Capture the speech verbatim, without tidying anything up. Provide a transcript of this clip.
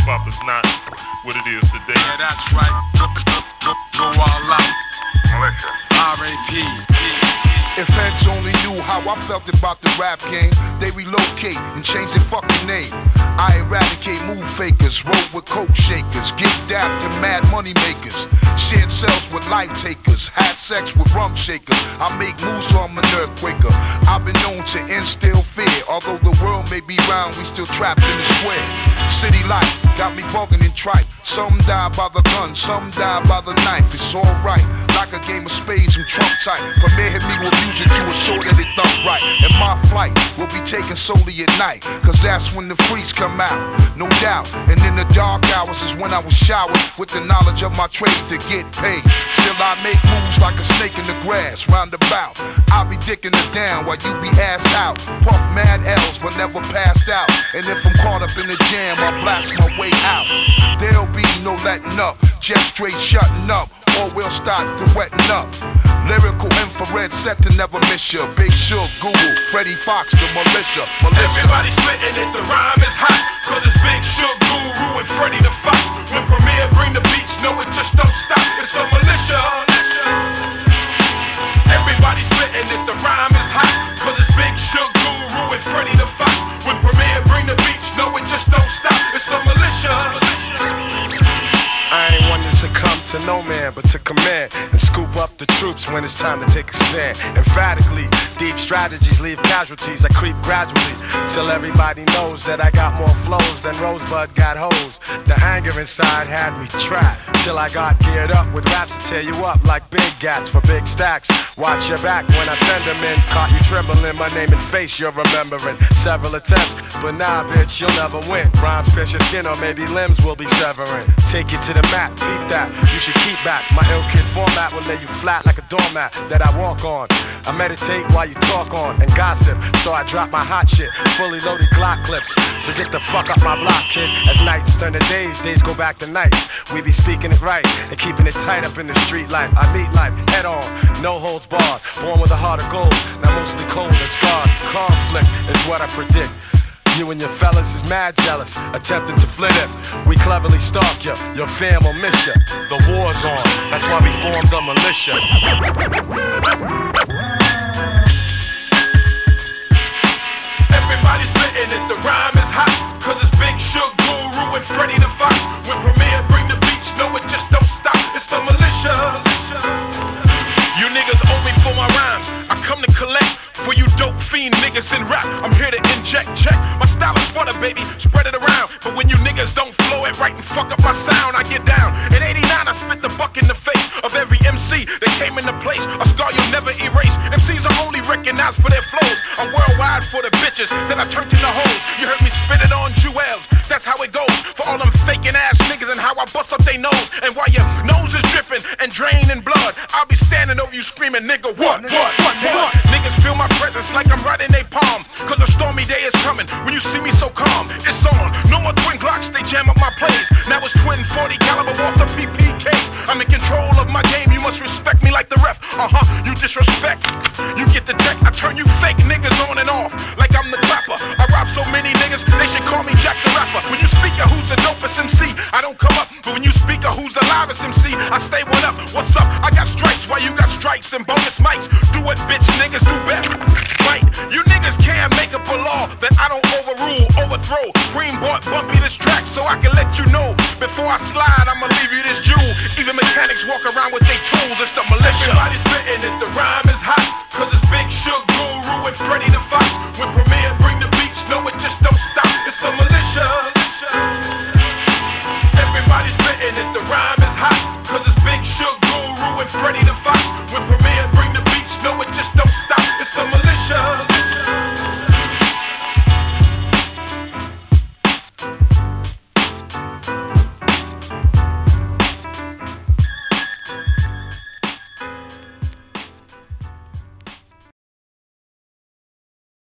hip-hop is not what it is today. Yeah, that's right. Go, go, go, go all out. Militia. R A P. If heads only knew how I felt about the rap game, they relocate and change their fucking name. I eradicate move fakers, roll with coke shakers, get dapped to mad money makers, shared cells with life takers, had sex with rum shakers. I make moves so I'm an earthquaker. I've been known to instill fear. Although the world may be round, we still trapped in the square. City life got me bugging and tripe. Some die by the gun, some die by the knife. It's alright, like a game of spades and trump type. Premier hit me with music to assure that it thump right. And my flight will be taken solely at night, cause that's when the freaks come out, no doubt. And in the dark hours is when I was showered with the knowledge of my trade to get paid. Still I make moves like a snake in the grass, roundabout. I'll be dicking it down while you be assed out. Puff mad L's but never passed out. And if I'm caught up in the jam, I blast my way out. There'll be no letting up, just straight shutting up, or we'll start to wetting up. Lyrical infrared set to never miss ya. Big Shug, Google, Freddie Fox, the militia. militia. Everybody spitting it, the rhyme is hot, cause it's Big Shug, Guru, and Freddie the Fox. When Premier bring the beats, no it just don't stop, it's the militia. Everybody spitting it, the rhyme is hot, cause it's Big Shug, Guru, and Freddie the Fox. When Premier bring the beats, no it just don't stop, it's the militia. I ain't one to succumb to no man, but to command and scoop up the troops when it's time to take a stand. Emphatically, deep strategies leave casualties. I creep gradually till everybody knows that I got more flows than Rosebud got hoes. The anger inside had me trapped till I got geared up with raps to tear you up like big gats for big stacks. Watch your back when I send them in. Caught you trembling, my name and face you're remembering. Several attempts, but nah, bitch, you'll never win. Rhymes pierce your skin or maybe limbs will be severing. Take you to the mat, beat that, you should keep back. My ill kid format will lay you flat like a doormat that I walk on. I meditate while you talk on and gossip, so I drop my hot shit, fully loaded Glock clips. So get the fuck up my block, kid. As nights turn to days, days go back to nights. We be speaking it right and keeping it tight up in the street life. I meet life head on, no holds barred. Born with a heart of gold, now mostly cold and scarred. Conflict is what I predict. You and your fellas is mad jealous, attempting to flit it. We cleverly stalk ya, your fam will miss ya. The war's on, that's why we formed a militia. Everybody spitting it, the rhyme is hot, cause it's Big Shug, Guru, and Freddie the Fox. When Premier bring the beats, no it just don't stop, it's the militia. You niggas owe me for my rhymes, I come to collect. For you dope fiend niggas in rap, I'm here to inject, check. My style is butter, baby, spread it around. But when you niggas don't flow it right and fuck up my sound, I get down. In eighty-nine, I spit the buck in the face of every M C that came into place. A scar you'll never erase. M Cs are only recognized for their flows. I'm worldwide for the bitches that I turned into hoes. You heard me spit it on jewels, that's how it goes. For all them faking ass niggas and how I bust up they nose. And while your nose is dripping and draining blood, I'll be standing over you screaming, nigga, what, what, what, what? Niggas feel my presence like I'm right in they palm, cause a stormy day is coming. When you see me so calm, it's on. No more twin Glocks, they jam up my plays. Now it's twin forty caliber Walther P P K. I'm in control of my game, you must respect me like the ref. Uh-huh, you disrespect, you get the deck. I turn you fake niggas on and off like I'm the clapper. I rob so many niggas, they should call me Jack the Rapper. When you speak of who's the dopest M C, I don't come up. But when you speak of who's the livest M C, I stay one up. What's up? I got strikes while you got strikes and bonus mics. Do what bitch niggas do best. Right, you niggas can't make up a law that I don't overrule, overthrow. Green bought Bumpy this track so I can let you know. Before I slide, I'ma leave you this jewel. Even mechanics walk around with their tools, it's the militia. Everybody spitting it, the rhyme